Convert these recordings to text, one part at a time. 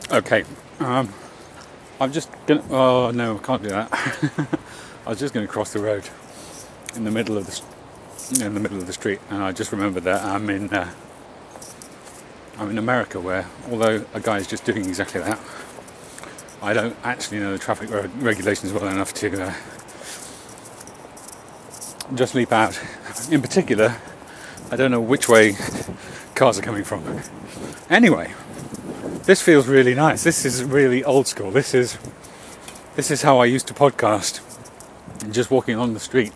Okay, I'm just gonna. Oh no, I can't do that. I was just going to cross the road in the middle of the street, and I just remembered that I'm in America, where although a guy is just doing exactly that, I don't actually know the traffic regulations well enough to just leap out. In particular, I don't know which way cars are coming from. Anyway, this feels really nice. This is really old school. This is how I used to podcast, just walking along the street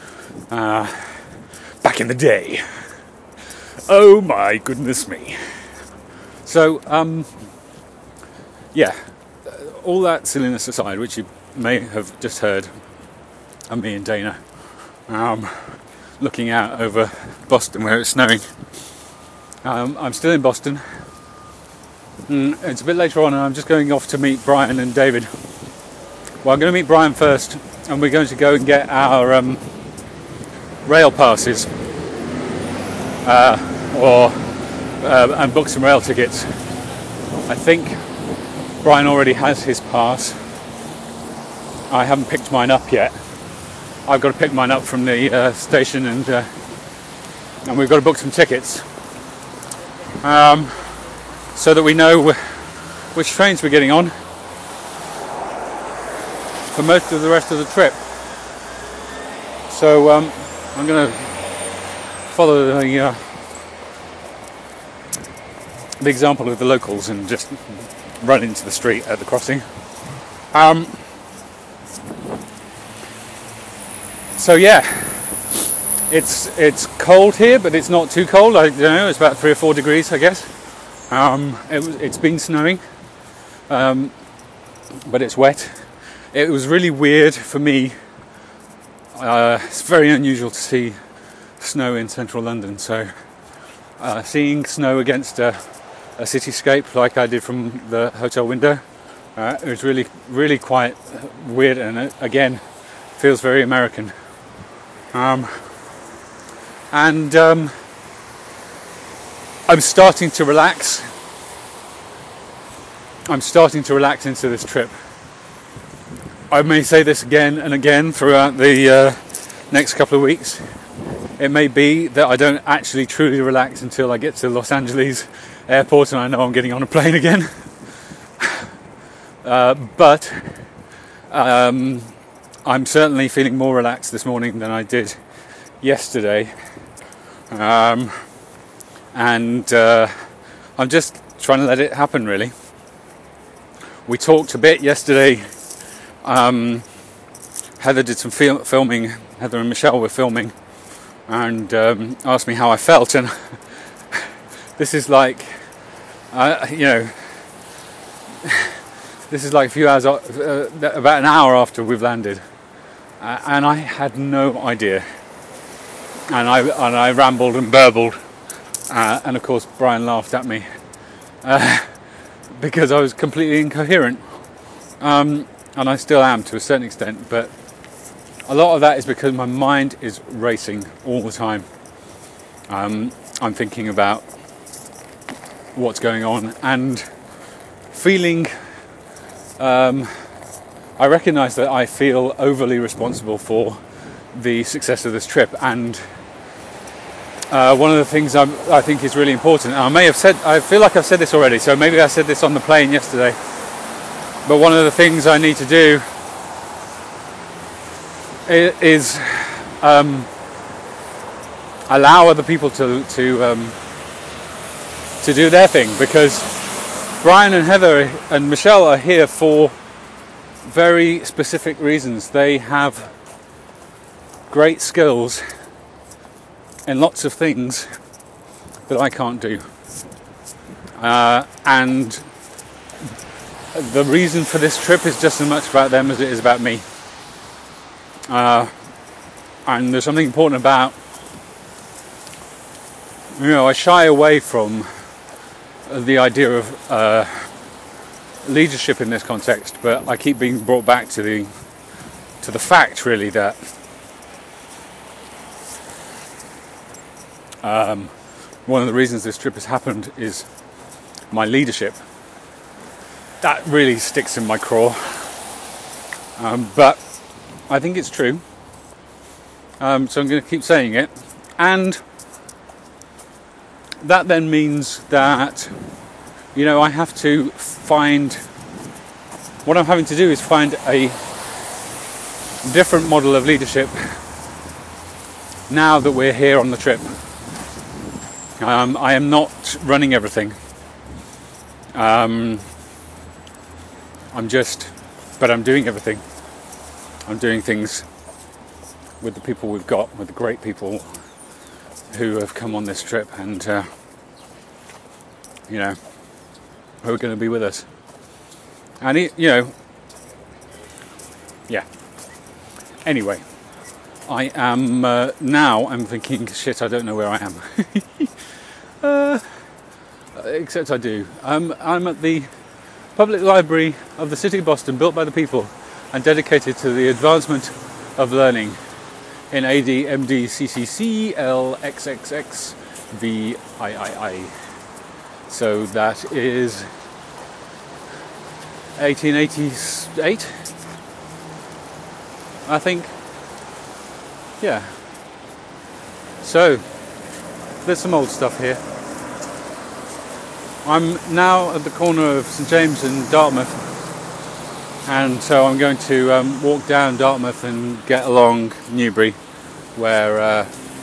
back in the day. Oh my goodness me. So, yeah, all that silliness aside, which you may have just heard of me and Dana looking out over Boston where it's snowing. I'm still in Boston. It's a bit later on and I'm just going off to meet Brian and David. Well, I'm going to meet Brian first and we're going to go and get our rail passes and book some rail tickets. I think Brian already has his pass. I haven't picked mine up yet. I've got to pick mine up from the station and we've got to book some tickets so that we know which trains we're getting on for most of the rest of the trip. So I'm going to follow the example of the locals and just run into the street at the crossing. So yeah, it's cold here, but it's not too cold. I don't know, it's about 3 or 4 degrees, I guess. It's been snowing, but it's wet. It was really weird for me. It's very unusual to see snow in central London, so seeing snow against a cityscape like I did from the hotel window, it was really, really quite weird, and again, feels very American. I'm starting to relax. I'm starting to relax into this trip. I may say this again and again throughout the next couple of weeks. It may be that I don't actually truly relax until I get to Los Angeles airport and I know I'm getting on a plane again. But I'm certainly feeling more relaxed this morning than I did yesterday. And I'm just trying to let it happen, really. We talked a bit yesterday. Heather did some filming. Heather and Michelle were filming and asked me how I felt, and this is like this is like a few hours, about an hour after we've landed, and I had no idea, and I rambled and burbled, and of course Brian laughed at me because I was completely incoherent, and I still am to a certain extent, but a lot of that is because my mind is racing all the time. I'm thinking about what's going on and feeling. I recognise that I feel overly responsible for the success of this trip, and one of the things I think is really important, and I feel like I've said this already, so maybe I said this on the plane yesterday, but one of the things I need to do is allow other people to do their thing, because Brian and Heather and Michelle are here for very specific reasons. They have great skills in lots of things that I can't do, and the reason for this trip is just as much about them as it is about me. And there's something important about, I shy away from the idea of leadership in this context, but I keep being brought back to the fact, really, that one of the reasons this trip has happened is my leadership. that really sticks in my craw. But I think it's true. So I'm going to keep saying it. And that then means that, I have to find... What I'm having to do is find a different model of leadership now that we're here on the trip. I am not running everything. I'm doing everything. I'm doing things with the people we've got, with the great people who have come on this trip and, who are going to be with us. And, yeah. Anyway, I am, now I'm thinking, shit, I don't know where I am. Except I do. I'm at the Public Library of the City of Boston, built by the people and dedicated to the advancement of learning in AD, MD, CCC, LXXX, VIII. So that is 1888, I think. Yeah. So there's some old stuff here. I'm now at the corner of St James and Dartmouth, and so I'm going to walk down Dartmouth and get along Newbury, where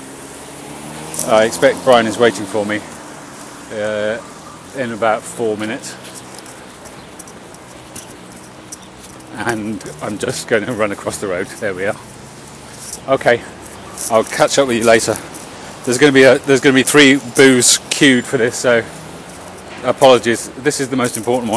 I expect Brian is waiting for me in about 4 minutes. And I'm just going to run across the road. There we are. Okay, I'll catch up with you later. There's going to be 3 boos queued for this, so apologies. This is the most important one.